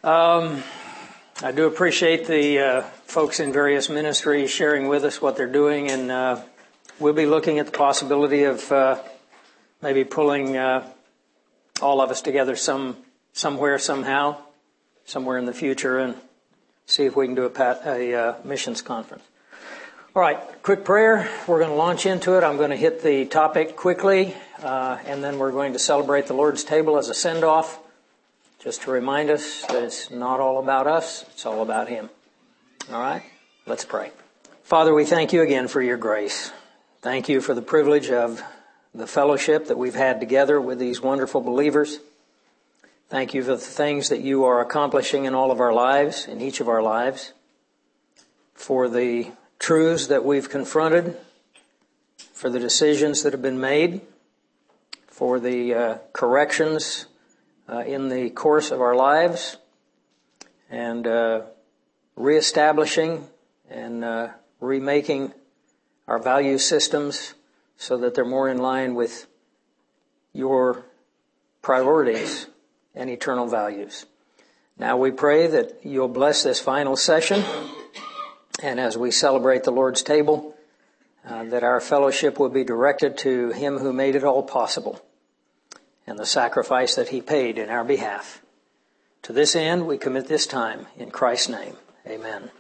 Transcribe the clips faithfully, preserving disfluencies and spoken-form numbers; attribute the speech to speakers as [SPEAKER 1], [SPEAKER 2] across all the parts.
[SPEAKER 1] Um, I do appreciate the uh, folks in various ministries sharing with us what they're doing, and uh, we'll be looking at the possibility of uh, maybe pulling uh, all of us together some somewhere, somehow, somewhere in the future, and see if we can do a, pat, a uh, missions conference. All right, quick prayer. We're going to launch into it. I'm going to hit the topic quickly, uh, and then we're going to celebrate the Lord's table as a send-off, just to remind us that it's not all about us, it's all about Him. All right, let's pray. Father, we thank you again for your grace. Thank you for the privilege of the fellowship that we've had together with these wonderful believers. Thank you for the things that you are accomplishing in all of our lives, in each of our lives, for the truths that we've confronted, for the decisions that have been made, for the uh, corrections uh, in the course of our lives, and uh, reestablishing and uh, remaking our value systems so that they're more in line with your priorities and eternal values. Now we pray that you'll bless this final session, and as we celebrate the Lord's table, uh, that our fellowship will be directed to Him who made it all possible and the sacrifice that He paid in our behalf. To this end, we commit this time in Christ's name. Amen.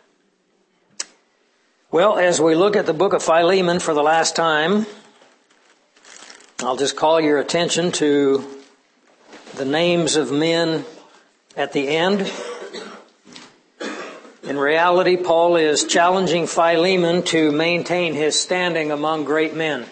[SPEAKER 1] Well, as we look at the book of Philemon for the last time, I'll just call your attention to the names of men at the end. In reality, Paul is challenging Philemon to maintain his standing among great men.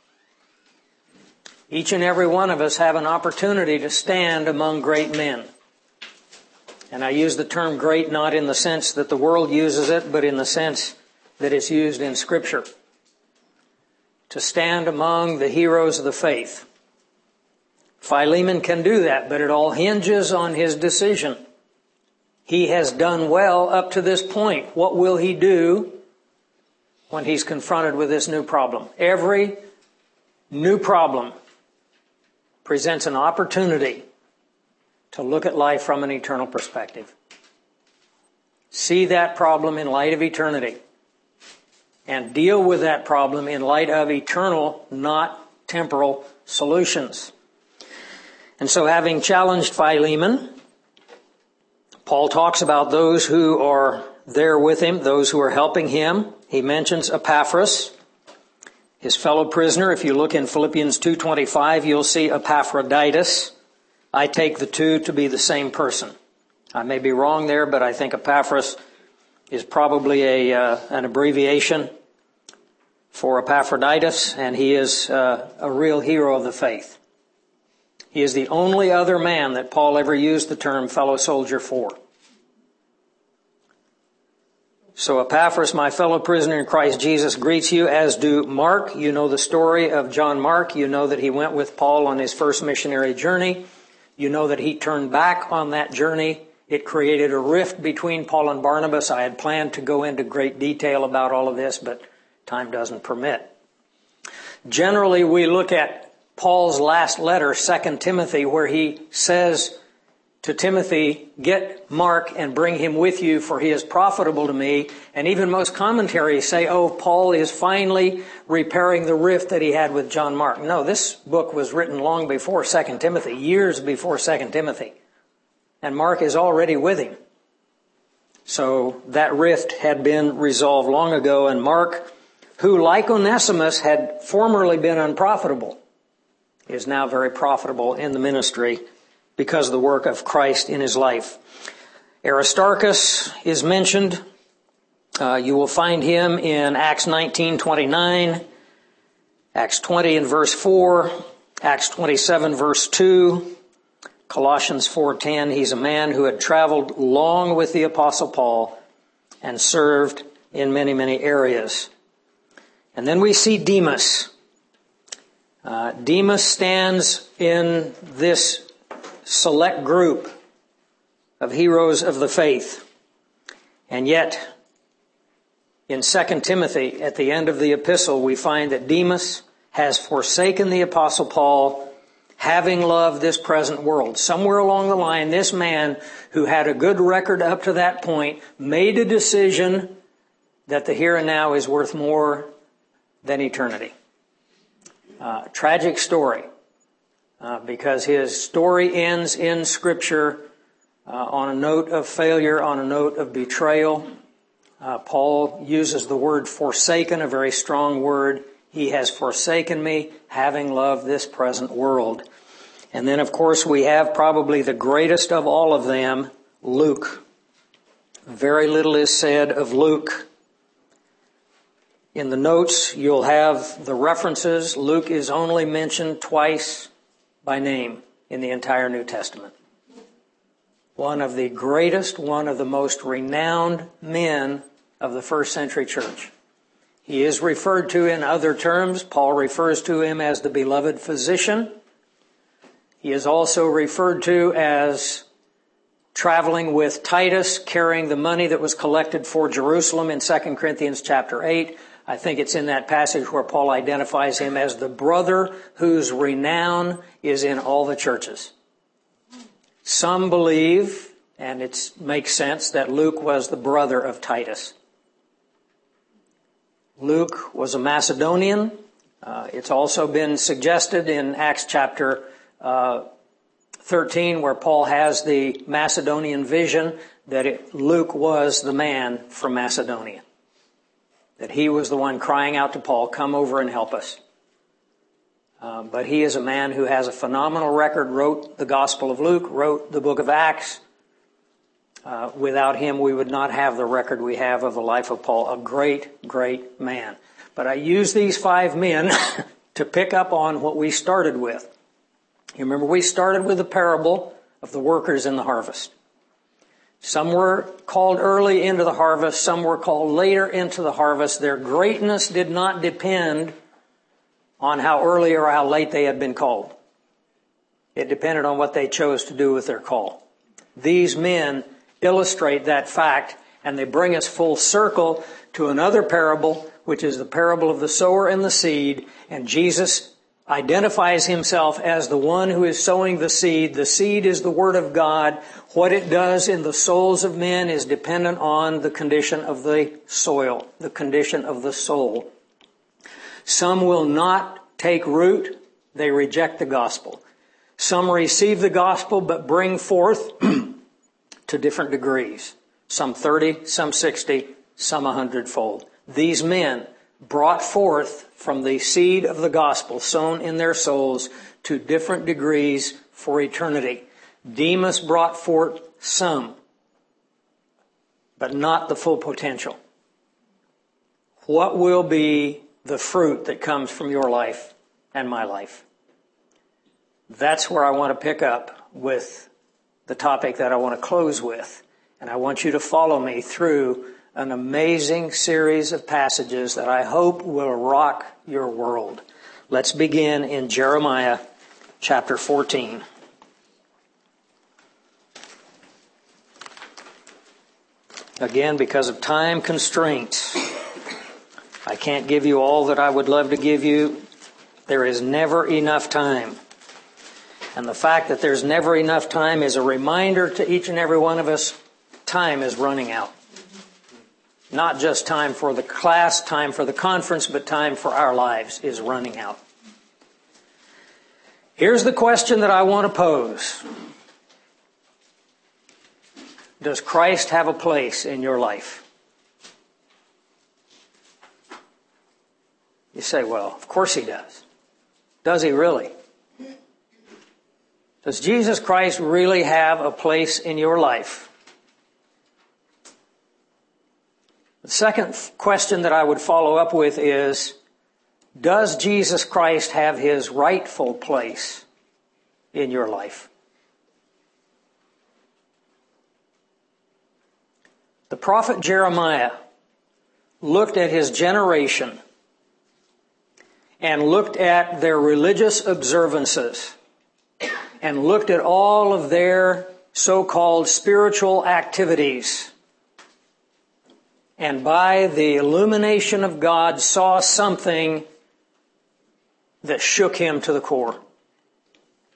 [SPEAKER 1] Each and every one of us have an opportunity to stand among great men. And I use the term great not in the sense that the world uses it, but in the sense that it's used in Scripture. To stand among the heroes of the faith. Philemon can do that, but it all hinges on his decision. He has done well up to this point. What will he do when he's confronted with this new problem? Every new problem presents an opportunity to look at life from an eternal perspective. See that problem in light of eternity and deal with that problem in light of eternal, not temporal solutions. And so, having challenged Philemon, Paul talks about those who are there with him, those who are helping him. He mentions Epaphras, his fellow prisoner. If you look in Philippians two twenty-five, you'll see Epaphroditus. I take the two to be the same person. I may be wrong there, but I think Epaphras is probably a uh, an abbreviation for Epaphroditus, and he is uh, a real hero of the faith. He is the only other man that Paul ever used the term fellow soldier for. So Epaphras, my fellow prisoner in Christ Jesus, greets you, as do Mark. You know the story of John Mark. You know that he went with Paul on his first missionary journey. You know that he turned back on that journey. It created a rift between Paul and Barnabas. I had planned to go into great detail about all of this, but time doesn't permit. Generally, we look at Paul's last letter, Second Timothy, where he says to Timothy, get Mark and bring him with you, for he is profitable to me. And even most commentaries say, oh, Paul is finally repairing the rift that he had with John Mark. No, this book was written long before Second Timothy, years before Second Timothy. And Mark is already with him. So that rift had been resolved long ago. And Mark, who like Onesimus had formerly been unprofitable, is now very profitable in the ministry because of the work of Christ in his life. Aristarchus is mentioned. Uh, you will find him in Acts nineteen twenty-nine, Acts twenty and verse four, Acts twenty-seven verse two, Colossians four ten. He's a man who had traveled long with the Apostle Paul and served in many, many areas. And then we see Demas. Uh, Demas stands in this select group of heroes of the faith. And yet, in Second Timothy, at the end of the epistle, we find that Demas has forsaken the Apostle Paul having loved this present world. Somewhere along the line, this man who had a good record up to that point made a decision that the here and now is worth more than eternity. Uh, tragic story, uh, because his story ends in Scripture uh, on a note of failure, on a note of betrayal. Uh, Paul uses the word forsaken, a very strong word. He has forsaken me, having loved this present world. And then, of course, we have probably the greatest of all of them, Luke. Very little is said of Luke. In the notes, you'll have the references. Luke is only mentioned twice by name in the entire New Testament. One of the greatest, one of the most renowned men of the first century church. He is referred to in other terms. Paul refers to him as the beloved physician. He is also referred to as traveling with Titus, carrying the money that was collected for Jerusalem in Second Corinthians chapter eight. I think it's in that passage where Paul identifies him as the brother whose renown is in all the churches. Some believe, and it makes sense, that Luke was the brother of Titus. Luke was a Macedonian. Uh, it's also been suggested in Acts chapter uh, thirteen, where Paul has the Macedonian vision, that it, Luke was the man from Macedonia. That he was the one crying out to Paul, come over and help us. Uh, but he is a man who has a phenomenal record, wrote the Gospel of Luke, wrote the book of Acts. Uh, without him, we would not have the record we have of the life of Paul. A great, great man. But I use these five men to pick up on what we started with. You remember, we started with the parable of the workers in the harvest. Some were called early into the harvest. Some were called later into the harvest. Their greatness did not depend on how early or how late they had been called. It depended on what they chose to do with their call. These men illustrate that fact, and they bring us full circle to another parable, which is the parable of the sower and the seed. And Jesus identifies himself as the one who is sowing the seed. The seed is the Word of God. What it does in the souls of men is dependent on the condition of the soil, the condition of the soul. Some will not take root. They reject the gospel. Some receive the gospel but bring forth to different degrees. Some thirty, some sixty, some a hundredfold. These men brought forth from the seed of the gospel sown in their souls to different degrees for eternity. Demas brought forth some, but not the full potential. What will be the fruit that comes from your life and my life? That's where I want to pick up with the topic that I want to close with. And I want you to follow me through an amazing series of passages that I hope will rock your world. Let's begin in Jeremiah chapter fourteen. Again, because of time constraints, I can't give you all that I would love to give you. There is never enough time. And the fact that there's never enough time is a reminder to each and every one of us, time is running out. Not just time for the class, time for the conference, but time for our lives is running out. Here's the question that I want to pose. Does Christ have a place in your life? You say, well, of course he does. Does he really? Does Jesus Christ really have a place in your life? The second question that I would follow up with is, does Jesus Christ have his rightful place in your life? The prophet Jeremiah looked at his generation and looked at their religious observances and looked at all of their so-called spiritual activities. And by the illumination of God saw something that shook him to the core.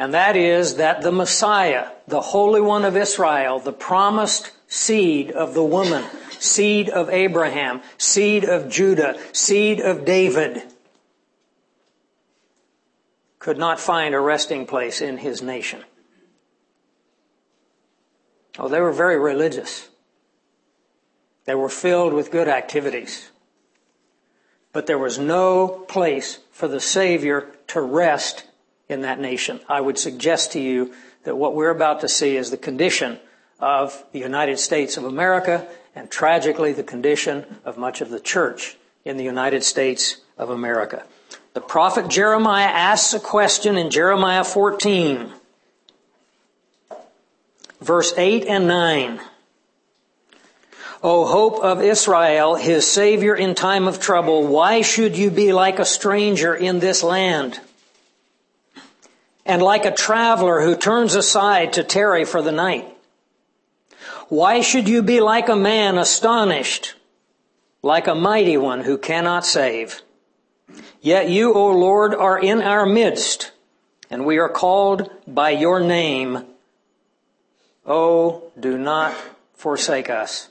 [SPEAKER 1] And that is that the Messiah, the Holy One of Israel, the promised seed of the woman, seed of Abraham, seed of Judah, seed of David, could not find a resting place in his nation. Oh, they were very religious. They were filled with good activities. But there was no place for the Savior to rest in that nation. I would suggest to you that what we're about to see is the condition of the United States of America, and tragically the condition of much of the church in the United States of America. The prophet Jeremiah asks a question in Jeremiah fourteen, verse eight and nine. O hope of Israel, his Savior in time of trouble, why should you be like a stranger in this land, and like a traveler who turns aside to tarry for the night? Why should you be like a man astonished, like a mighty one who cannot save? Yet you, O Lord, are in our midst, and we are called by your name. Oh, do not forsake us.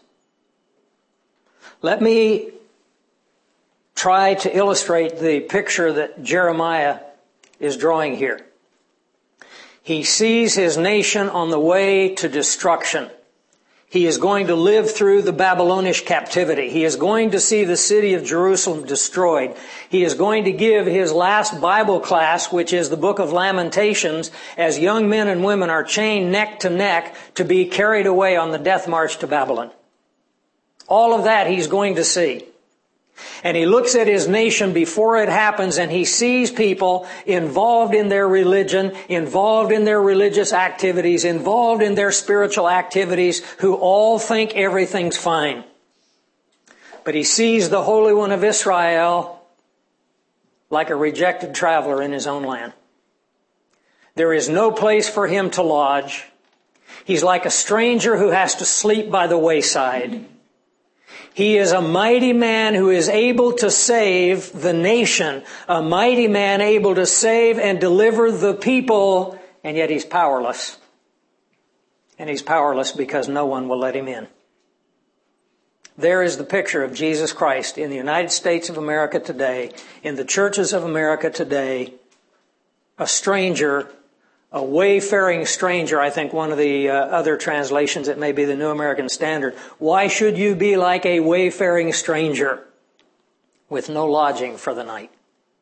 [SPEAKER 1] Let me try to illustrate the picture that Jeremiah is drawing here. He sees his nation on the way to destruction. He is going to live through the Babylonish captivity. He is going to see the city of Jerusalem destroyed. He is going to give his last Bible class, which is the book of Lamentations, as young men and women are chained neck to neck to be carried away on the death march to Babylon. All of that he's going to see. And he looks at his nation before it happens, and he sees people involved in their religion, involved in their religious activities, involved in their spiritual activities, who all think everything's fine. But he sees the Holy One of Israel like a rejected traveler in his own land. There is no place for him to lodge. He's like a stranger who has to sleep by the wayside. He is a mighty man who is able to save the nation, a mighty man able to save and deliver the people, and yet he's powerless. And he's powerless because no one will let him in. There is the picture of Jesus Christ in the United States of America today, in the churches of America today, a stranger, a wayfaring stranger. I think one of the uh, other translations, it may be the New American Standard. Why should you be like a wayfaring stranger with no lodging for the night?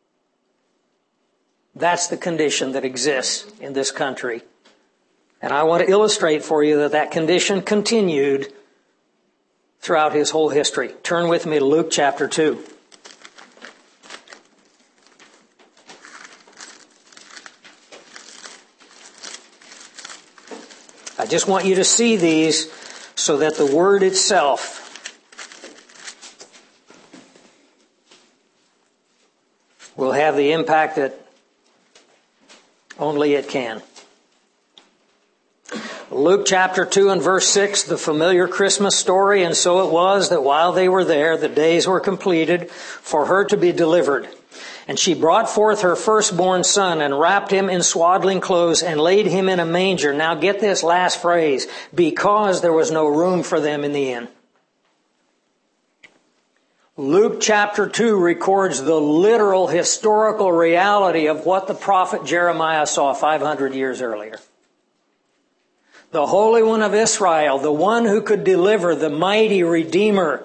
[SPEAKER 1] That's the condition that exists in this country. And I want to illustrate for you that that condition continued throughout his whole history. Turn with me to Luke chapter two. I just want you to see these so that the word itself will have the impact that only it can. Luke chapter two and verse six, the familiar Christmas story. And so it was that while they were there, the days were completed for her to be delivered. And she brought forth her firstborn son and wrapped him in swaddling clothes and laid him in a manger. Now get this last phrase, because there was no room for them in the inn. Luke chapter two records the literal historical reality of what the prophet Jeremiah saw five hundred years earlier. The Holy One of Israel, the one who could deliver, the mighty Redeemer,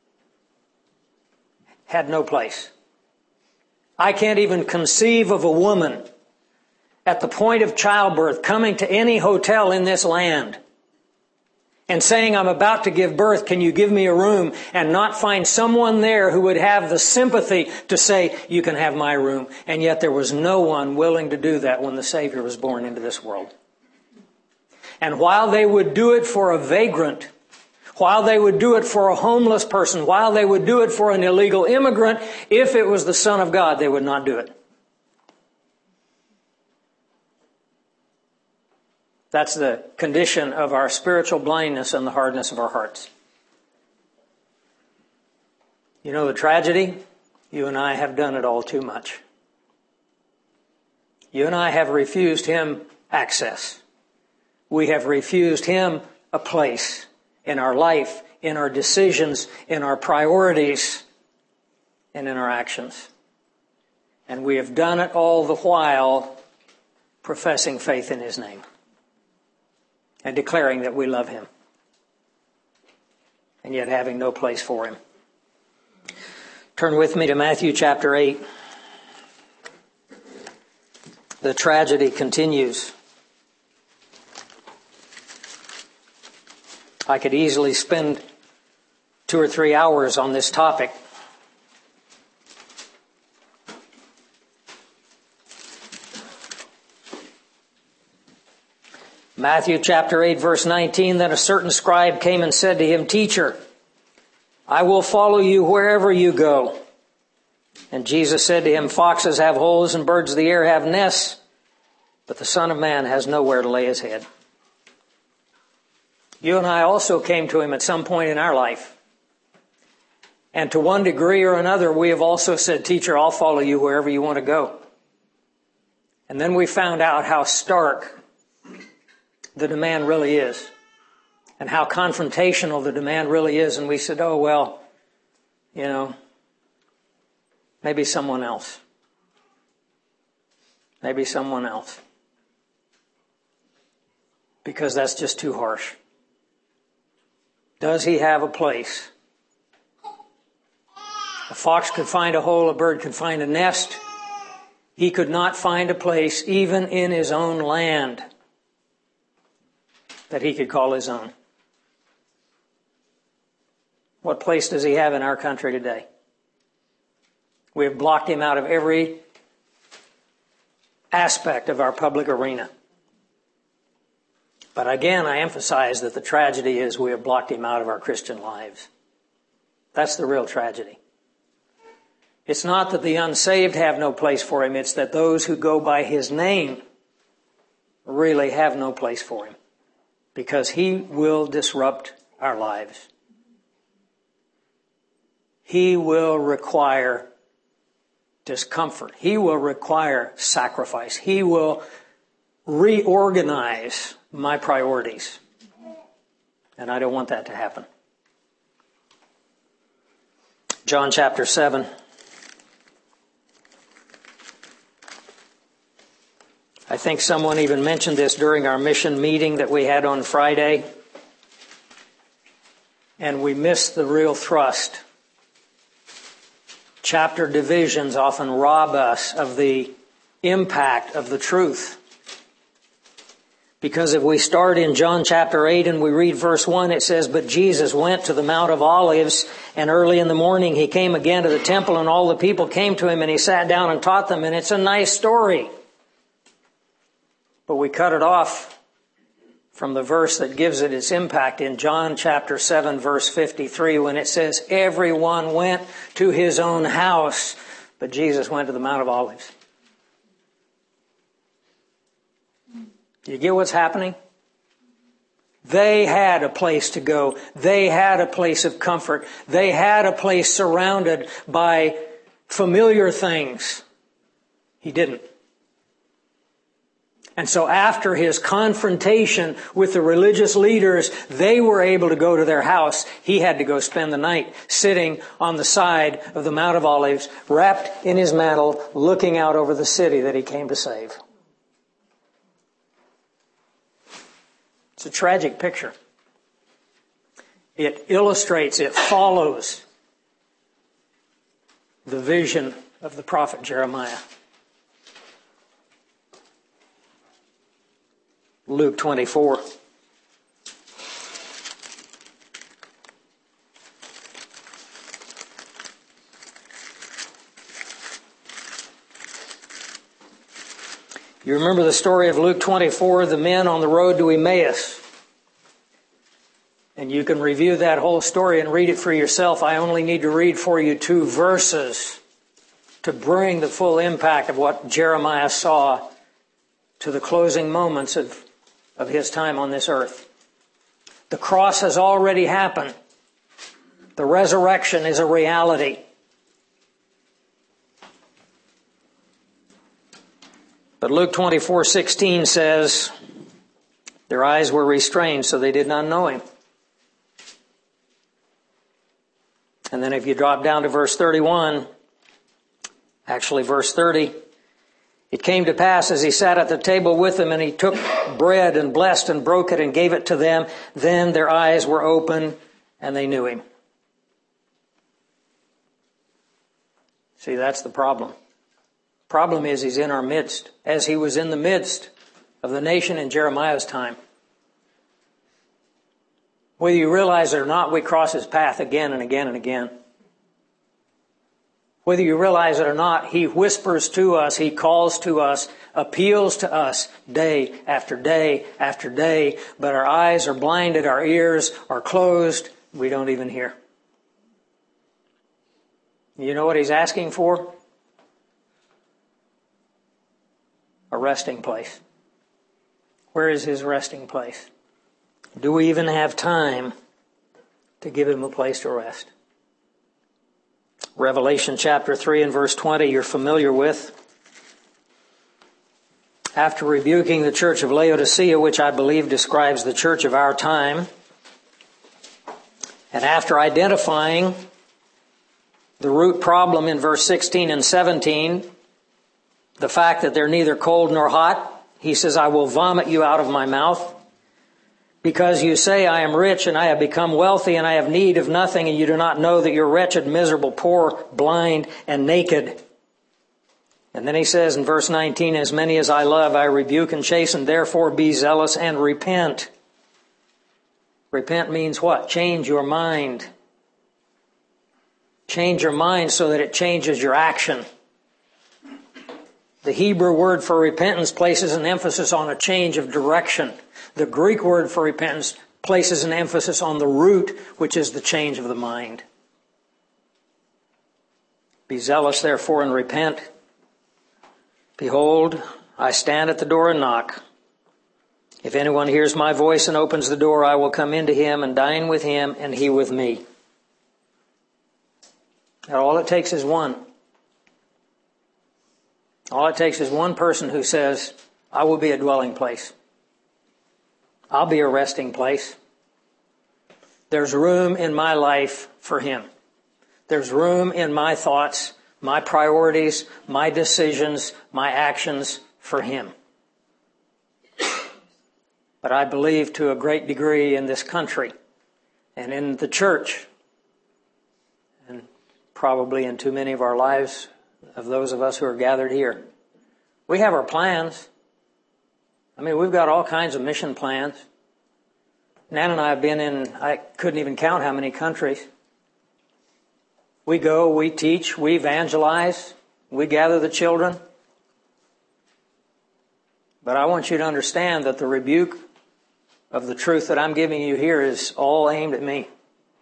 [SPEAKER 1] had no place. I can't even conceive of a woman at the point of childbirth coming to any hotel in this land and saying, I'm about to give birth, can you give me a room? And not find someone there who would have the sympathy to say, you can have my room. And yet there was no one willing to do that when the Savior was born into this world. And while they would do it for a vagrant, while they would do it for a homeless person, while they would do it for an illegal immigrant, if it was the Son of God, they would not do it. That's the condition of our spiritual blindness and the hardness of our hearts. You know the tragedy? You and I have done it all too much. You and I have refused Him access. We have refused Him a place in our life, in our decisions, in our priorities, and in our actions. And we have done it all the while professing faith in His name and declaring that we love Him, and yet having no place for Him. Turn with me to Matthew chapter eight. The tragedy continues. I could easily spend two or three hours on this topic. Matthew chapter eight, verse nineteen, then a certain scribe came and said to him, Teacher, I will follow you wherever you go. And Jesus said to him, Foxes have holes and birds of the air have nests, but the Son of Man has nowhere to lay his head. You and I also came to Him at some point in our life. And to one degree or another, we have also said, Teacher, I'll follow you wherever you want to go. And then we found out how stark the demand really is, and how confrontational the demand really is. And we said, oh, well, you know, maybe someone else. Maybe someone else. Because that's just too harsh. Does He have a place? A fox could find a hole, a bird could find a nest. He could not find a place, even in His own land, that He could call His own. What place does He have in our country today? We have blocked Him out of every aspect of our public arena. But again, I emphasize that the tragedy is we have blocked Him out of our Christian lives. That's the real tragedy. It's not that the unsaved have no place for Him, it's that those who go by His name really have no place for Him, because He will disrupt our lives. He will require discomfort. He will require sacrifice. He will reorganize my priorities. And I don't want that to happen. John chapter seven. I think someone even mentioned this during our mission meeting that we had on Friday. And we missed the real thrust. Chapter divisions often rob us of the impact of the truth. Because if we start in John chapter eight and we read verse one, it says, But Jesus went to the Mount of Olives, and early in the morning He came again to the temple, and all the people came to Him, and He sat down and taught them. And it's a nice story. But we cut it off from the verse that gives it its impact in John chapter seven, verse fifty-three, when it says, Everyone went to his own house, but Jesus went to the Mount of Olives. Do you get what's happening? They had a place to go. They had a place of comfort. They had a place surrounded by familiar things. He didn't. And so after His confrontation with the religious leaders, they were able to go to their house. He had to go spend the night sitting on the side of the Mount of Olives, wrapped in His mantle, looking out over the city that He came to save. It's a tragic picture. It illustrates, it follows the vision of the prophet Jeremiah. Luke twenty-four. You remember the story of Luke twenty-four, the men on the road to Emmaus. And you can review that whole story and read it for yourself. I only need to read for you two verses to bring the full impact of what Jeremiah saw to the closing moments of, of his time on this earth. The cross has already happened. The resurrection is a reality. But Luke twenty-four sixteen says, their eyes were restrained, so they did not know him. And then if you drop down to verse thirty-one, actually verse thirty, it came to pass as he sat at the table with them, and he took bread and blessed and broke it and gave it to them. Then their eyes were open and they knew him. See, that's the problem. Problem is he's in our midst, as he was in the midst of the nation in Jeremiah's time. Whether you realize it or not, we cross his path again and again and again. Whether you realize it or not, he whispers to us, he calls to us, appeals to us day after day after day, but our eyes are blinded, our ears are closed, we don't even hear. You know what he's asking for? A resting place. Where is his resting place? Do we even have time to give him a place to rest? Revelation chapter three and verse twenty, you're familiar with. After rebuking the church of Laodicea, which I believe describes the church of our time, and after identifying the root problem in verse sixteen and seventeen, the fact that they're neither cold nor hot, he says, I will vomit you out of my mouth. Because you say, I am rich and I have become wealthy and I have need of nothing, and you do not know that you're wretched, miserable, poor, blind, and naked. And then he says in verse nineteen, as many as I love, I rebuke and chasten, therefore be zealous and repent. Repent means what? Change your mind. Change your mind so that it changes your action. The Hebrew word for repentance places an emphasis on a change of direction. The Greek word for repentance places an emphasis on the root, which is the change of the mind. Be zealous, therefore, and repent. Behold, I stand at the door and knock. If anyone hears my voice and opens the door, I will come into him and dine with him and he with me. And all it takes is one. All it takes is one person who says, I will be a dwelling place. I'll be a resting place. There's room in my life for him. There's room in my thoughts, my priorities, my decisions, my actions for him. But I believe to a great degree in this country and in the church, and probably in too many of our lives of those of us who are gathered here, we have our plans. I mean, we've got all kinds of mission plans. Nan and I have been in, I couldn't even count how many countries. We go, we teach, we evangelize, we gather the children. But I want you to understand that the rebuke of the truth that I'm giving you here is all aimed at me.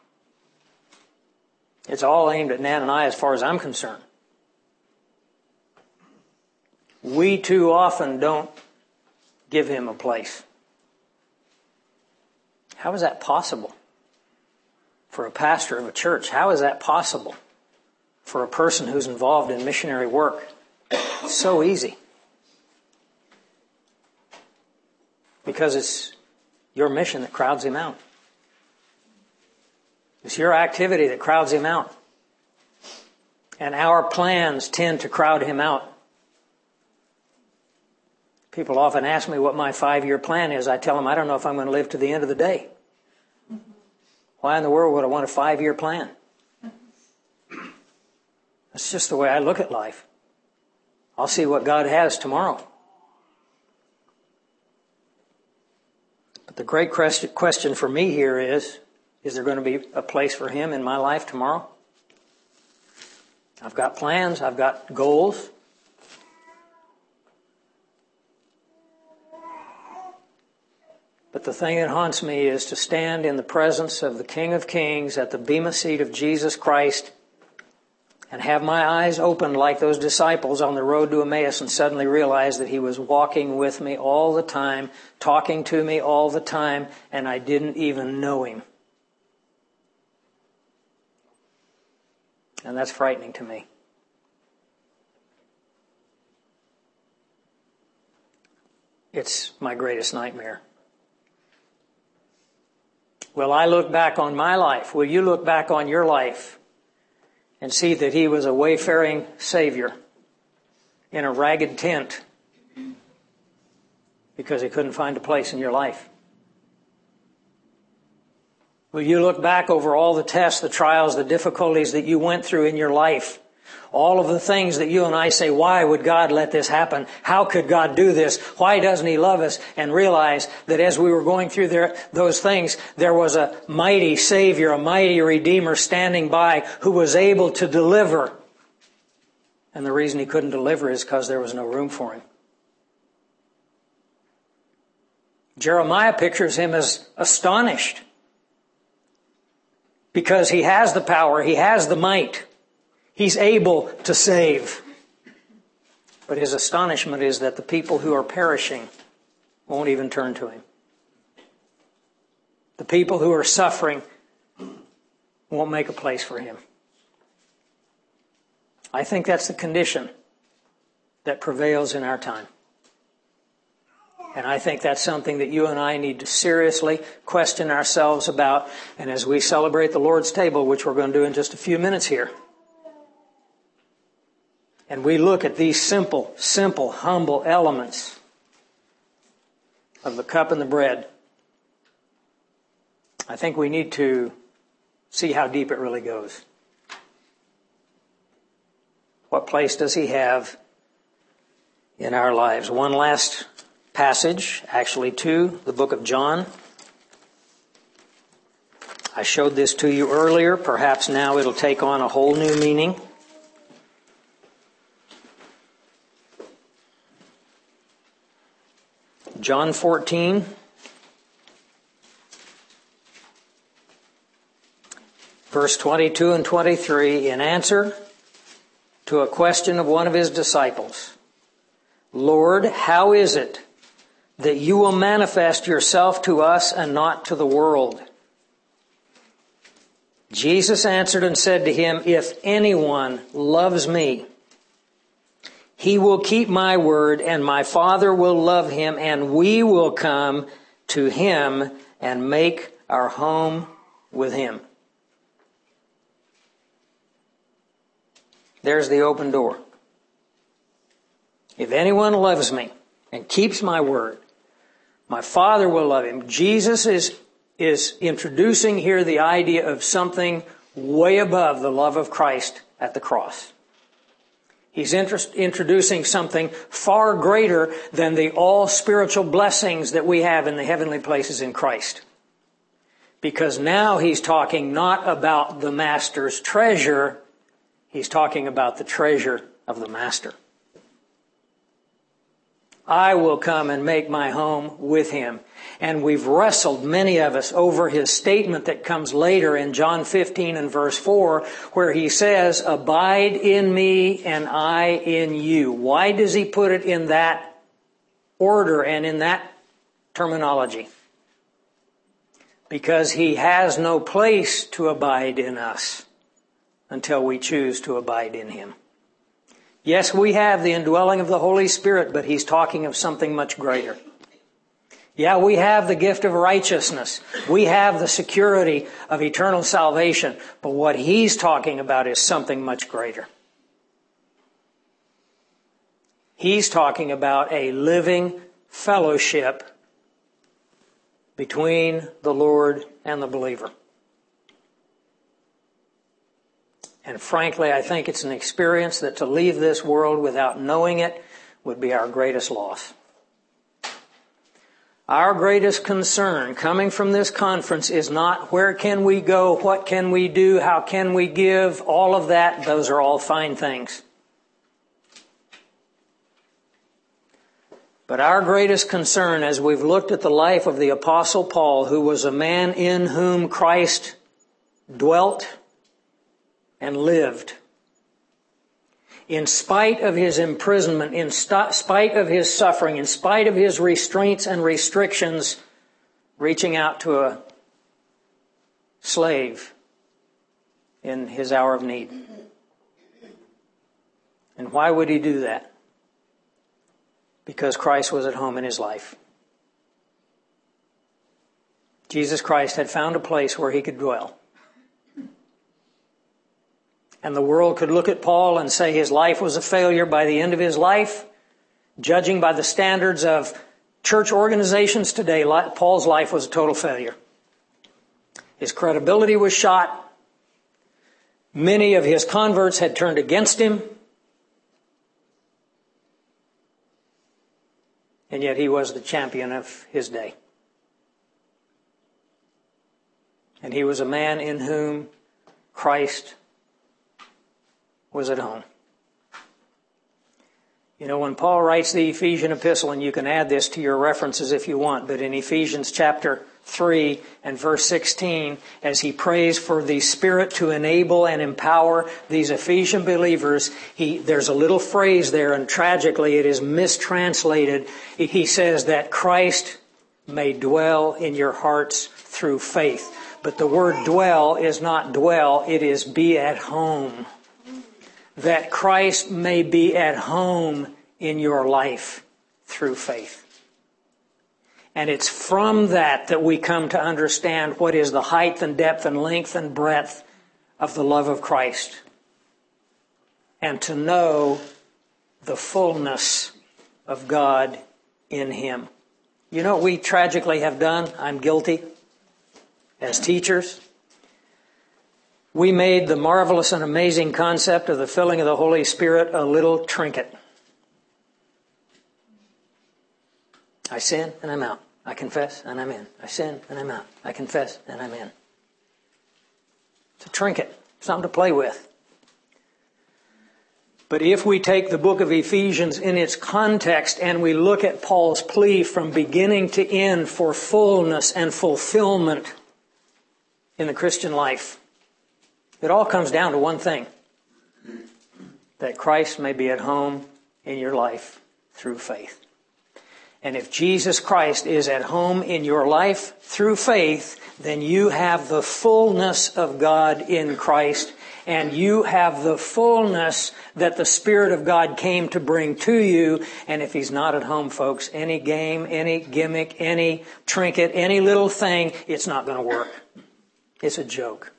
[SPEAKER 1] It's all aimed at Nan and I as far as I'm concerned. We too often don't give him a place. How is that possible for a pastor of a church? How is that possible for a person who's involved in missionary work? It's so easy. Because it's your mission that crowds him out. It's your activity that crowds him out. And our plans tend to crowd him out. People often ask me what my five-year plan is. I tell them I don't know if I'm going to live to the end of the day. Why in the world would I want a five-year plan? That's just the way I look at life. I'll see what God has tomorrow. But the great question for me here is, is there going to be a place for him in my life tomorrow? I've got plans. I've got goals. But the thing that haunts me is to stand in the presence of the King of Kings at the bema seat of Jesus Christ and have my eyes opened like those disciples on the road to Emmaus and suddenly realize that he was walking with me all the time, talking to me all the time, and I didn't even know him. And that's frightening to me. it's my greatest nightmare. Will I look back on my life? Will you look back on your life and see that he was a wayfaring Savior in a ragged tent because he couldn't find a place in your life? Will you look back over all the tests, the trials, the difficulties that you went through in your life? All of the things that you and I say, why would God let this happen? How could God do this? Why doesn't he love us? And realize that as we were going through there, those things, there was a mighty Savior, a mighty Redeemer standing by who was able to deliver. And the reason he couldn't deliver is because there was no room for him. Jeremiah pictures him as astonished because he has the power, he has the might. He's able to save. But his astonishment is that the people who are perishing won't even turn to him. The people who are suffering won't make a place for him. I think that's the condition that prevails in our time. And I think that's something that you and I need to seriously question ourselves about. And as we celebrate the Lord's table, which we're going to do in just a few minutes here, and we look at these simple, simple, humble elements of the cup and the bread, I think we need to see how deep it really goes. What place does he have in our lives? One last passage, actually two, the book of John. I showed this to you earlier. Perhaps now it'll take on a whole new meaning. John fourteen, verse twenty-two and twenty-three, in answer to a question of one of his disciples, Lord, how is it that you will manifest yourself to us and not to the world? Jesus answered and said to him, if anyone loves me, he will keep my word, and my Father will love him, and we will come to him and make our home with him. There's the open door. If anyone loves me and keeps my word, my Father will love him. Jesus is, is introducing here the idea of something way above the love of Christ at the cross. He's interest, introducing something far greater than the all spiritual blessings that we have in the heavenly places in Christ. Because now he's talking not about the Master's treasure, he's talking about the treasure of the Master. I will come and make my home with him. And we've wrestled, many of us, over his statement that comes later in John fifteen and verse four, where he says, abide in me and I in you. Why does he put it in that order and in that terminology? Because he has no place to abide in us until we choose to abide in him. Yes, we have the indwelling of the Holy Spirit, but he's talking of something much greater. Yeah, we have the gift of righteousness. We have the security of eternal salvation. But what he's talking about is something much greater. He's talking about a living fellowship between the Lord and the believer. And frankly, I think it's an experience that to leave this world without knowing it would be our greatest loss. Our greatest concern coming from this conference is not where can we go, what can we do, how can we give, all of that. Those are all fine things. But our greatest concern, as we've looked at the life of the Apostle Paul, who was a man in whom Christ dwelt and lived, in spite of his imprisonment, in st- spite of his suffering, in spite of his restraints and restrictions, reaching out to a slave in his hour of need. And why would he do that? because Christ was at home in his life. Jesus Christ had found a place where he could dwell. And the world could look at Paul and say his life was a failure by the end of his life. Judging by the standards of church organizations today, Paul's life was a total failure. His credibility was shot. Many of his converts had turned against him. And yet he was the champion of his day. And he was a man in whom Christ was at home. You know, when Paul writes the Ephesian epistle, and you can add this to your references if you want, but in Ephesians chapter three and verse sixteen, as he prays for the Spirit to enable and empower these Ephesian believers, he, there's a little phrase there, and tragically it is mistranslated. He says that Christ may dwell in your hearts through faith. But the word dwell is not dwell, it is be at home. That Christ may be at home in your life through faith. And it's from that that we come to understand what is the height and depth and length and breadth of the love of Christ. And to know the fullness of God in Him. You know what we tragically have done? I'm guilty. As teachers, we made the marvelous and amazing concept of the filling of the Holy Spirit a little trinket. I sin and I'm out. I confess and I'm in. I sin and I'm out. I confess and I'm in. It's a trinket, something to play with. But if we take the book of Ephesians in its context and we look at Paul's plea from beginning to end for fullness and fulfillment in the Christian life, it all comes down to one thing. That Christ may be at home in your life through faith. And if Jesus Christ is at home in your life through faith, then you have the fullness of God in Christ, and you have the fullness that the Spirit of God came to bring to you. And if He's not at home, folks, any game, any gimmick, any trinket, any little thing, it's not going to work. It's a joke.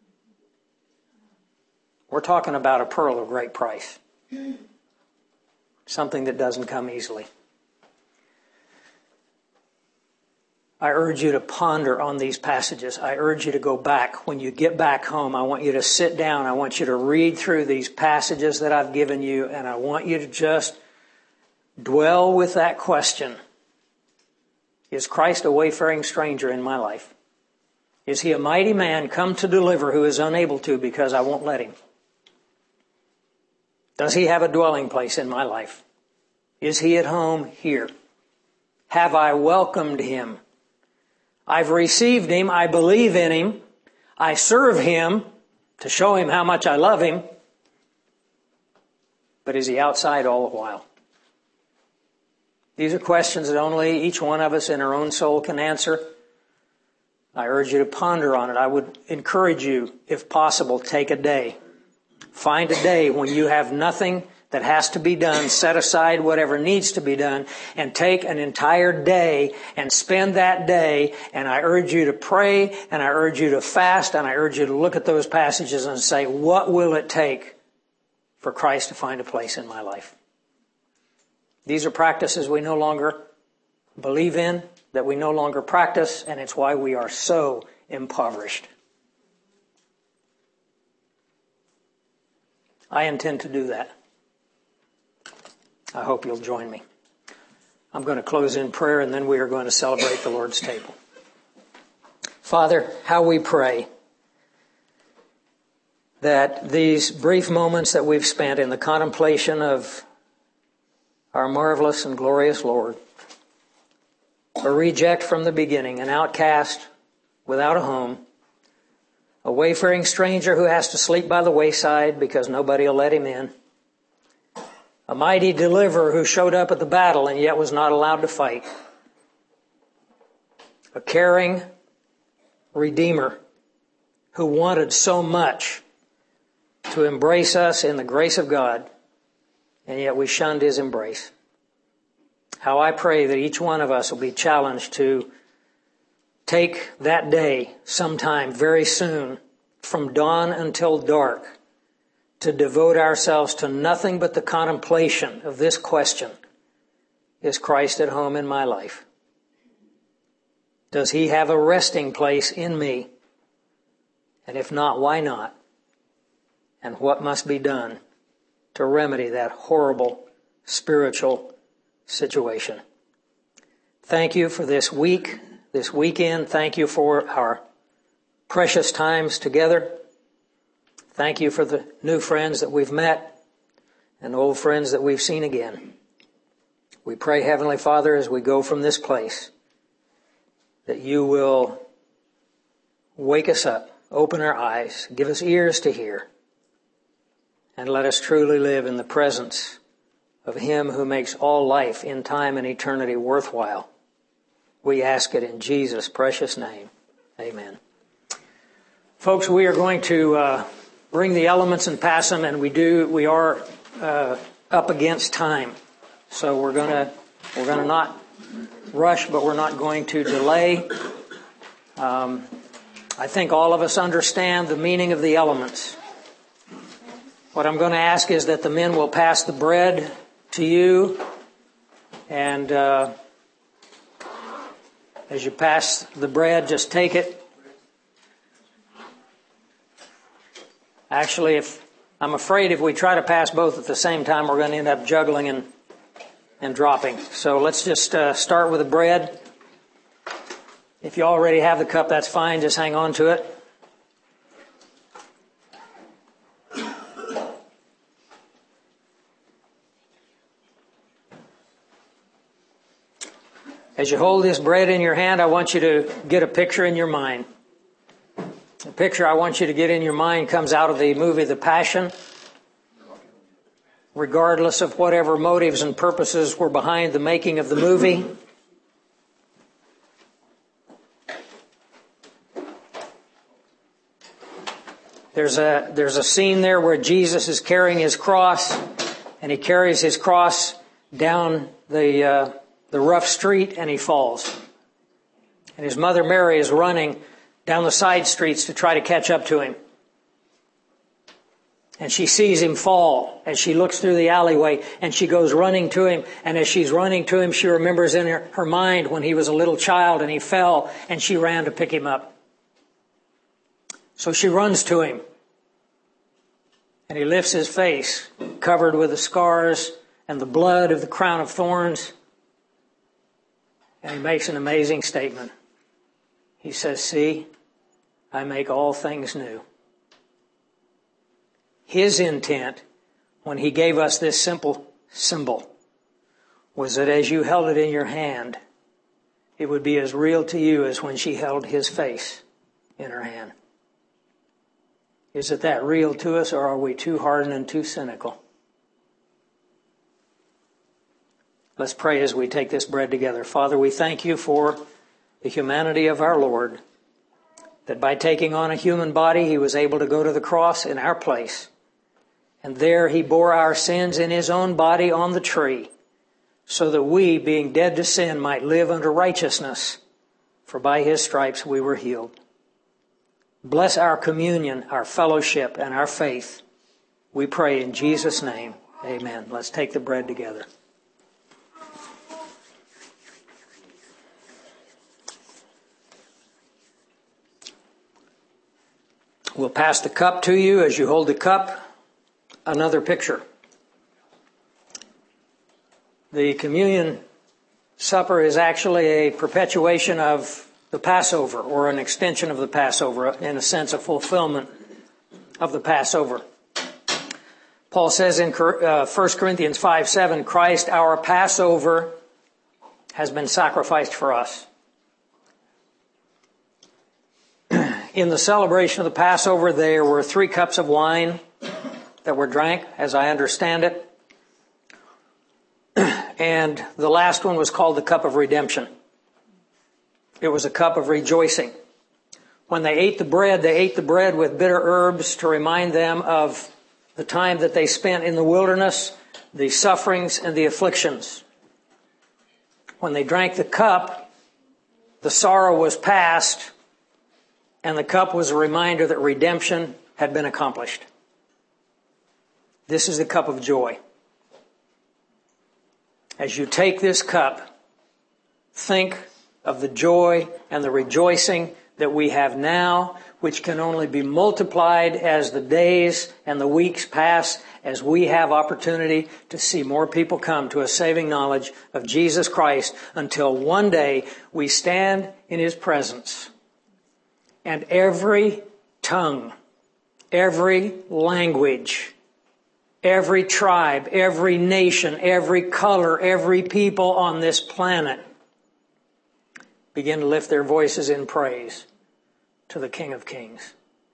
[SPEAKER 1] We're talking about a pearl of great price. Something that doesn't come easily. I urge you to ponder on these passages. I urge you to go back. When you get back home, I want you to sit down. I want you to read through these passages that I've given you, and I want you to just dwell with that question. Is Christ a wayfaring stranger in my life? Is He a mighty man come to deliver who is unable to because I won't let Him? Does He have a dwelling place in my life? Is He at home here? Have I welcomed Him? I've received Him. I believe in Him. I serve Him to show Him how much I love Him. But is He outside all the while? These are questions that only each one of us in our own soul can answer. I urge you to ponder on it. I would encourage you, if possible, take a day. Find a day when you have nothing that has to be done, set aside whatever needs to be done, and take an entire day and spend that day. And I urge you to pray, and I urge you to fast, and I urge you to look at those passages and say, what will it take for Christ to find a place in my life? These are practices we no longer believe in, that we no longer practice, and it's why we are so impoverished. I intend to do that. I hope you'll join me. I'm going to close in prayer, and then we are going to celebrate the Lord's table. Father, how we pray that these brief moments that we've spent in the contemplation of our marvelous and glorious Lord, a reject from the beginning, an outcast without a home, a wayfaring stranger who has to sleep by the wayside because nobody will let him in, a mighty deliverer who showed up at the battle and yet was not allowed to fight, a caring Redeemer who wanted so much to embrace us in the grace of God, and yet we shunned His embrace. how I pray that each one of us will be challenged to take that day sometime very soon, from dawn until dark, to devote ourselves to nothing but the contemplation of this question: is Christ at home in my life? Does he have a resting place in me? And if not, why not? And what must be done to remedy that horrible spiritual situation? Thank you for this week, this weekend. Thank you for our precious times together. Thank you for the new friends that we've met and old friends that we've seen again. We pray, Heavenly Father, as we go from this place, that you will wake us up, open our eyes, give us ears to hear, and let us truly live in the presence of him who makes all life in time and eternity worthwhile. We ask it in Jesus' precious name. Amen. Folks, we are going to uh, bring the elements and pass them, and we do. We are uh, up against time, so we're gonna we're gonna not rush, but we're not going to delay. Um, I think all of us understand the meaning of the elements. What I'm going to ask is that the men will pass the bread to you, and uh, as you pass the bread, just take it. Actually, if I'm afraid if we try to pass both at the same time, we're going to end up juggling and and dropping. So let's just uh, start with the bread. If you already have the cup, that's fine. Just hang on to it. As you hold this bread in your hand, I want you to get a picture in your mind. The picture I want you to get in your mind comes out of the movie The Passion. Regardless of whatever motives and purposes were behind the making of the movie, there's a there's a scene there where Jesus is carrying his cross, and he carries his cross down the uh, the rough street, and he falls. And his mother Mary is running down the side streets to try to catch up to him. And she sees him fall as she looks through the alleyway, and she goes running to him. And as she's running to him, she remembers in her, her mind when he was a little child and he fell, and she ran to pick him up. So she runs to him, and he lifts his face, covered with the scars and the blood of the crown of thorns. And he makes an amazing statement. He says, "See, I make all things new." His intent, when he gave us this simple symbol, was that as you held it in your hand, it would be as real to you as when she held his face in her hand. Is it that real to us, or are we too hardened and too cynical? Let's pray as we take this bread together. Father, we thank you for the humanity of our Lord, that by taking on a human body, he was able to go to the cross in our place. And there he bore our sins in his own body on the tree, so that we, being dead to sin, might live unto righteousness. For by his stripes we were healed. Bless our communion, our fellowship, and our faith. We pray in Jesus' name. Amen. Let's take the bread together. We'll pass the cup to you. As you hold the cup, another picture. The communion supper is actually a perpetuation of the Passover, or an extension of the Passover, in a sense, a fulfillment of the Passover. Paul says in First Corinthians five seven, Christ, our Passover, has been sacrificed for us. In the celebration of the Passover, there were three cups of wine that were drank, as I understand it. And the last one was called the cup of redemption. It was a cup of rejoicing. When they ate the bread, they ate the bread with bitter herbs to remind them of the time that they spent in the wilderness, the sufferings and the afflictions. When they drank the cup, the sorrow was past, and the cup was a reminder that redemption had been accomplished. This is the cup of joy. As you take this cup, think of the joy and the rejoicing that we have now, which can only be multiplied as the days and the weeks pass, as we have opportunity to see more people come to a saving knowledge of Jesus Christ, until one day we stand in His presence and every tongue, every language, every tribe, every nation, every color, every people on this planet begin to lift their voices in praise to the King of Kings.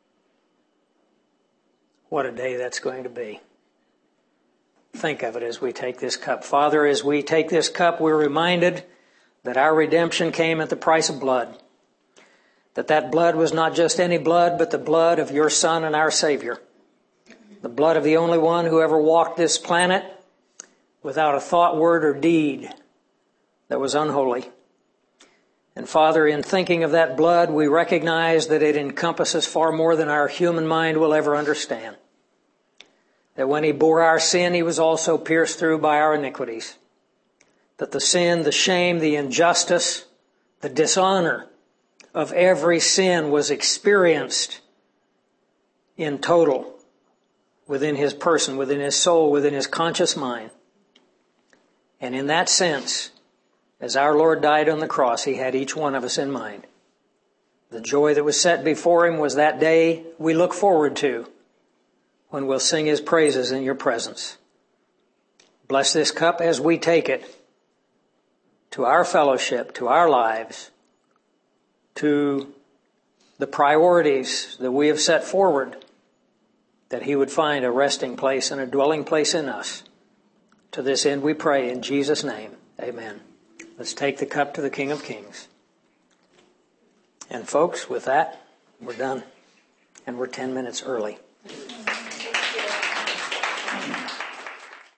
[SPEAKER 1] What a day that's going to be. Think of it as we take this cup. Father, as we take this cup, we're reminded that our redemption came at the price of blood. That that blood was not just any blood, but the blood of your Son and our Savior. The blood of the only one who ever walked this planet without a thought, word, or deed that was unholy. And Father, in thinking of that blood, we recognize that it encompasses far more than our human mind will ever understand. That when He bore our sin, He was also pierced through by our iniquities. That the sin, the shame, the injustice, the dishonor of every sin was experienced in total within His person, within His soul, within His conscious mind. And in that sense, as our Lord died on the cross, He had each one of us in mind. The joy that was set before Him was that day we look forward to, when we'll sing His praises in your presence. Bless this cup as we take it to our fellowship, to our lives, to the priorities that we have set forward, that He would find a resting place and a dwelling place in us. To this end we pray in Jesus' name. Amen. Let's take the cup to the King of Kings. And folks, with that, we're done. And we're ten minutes early.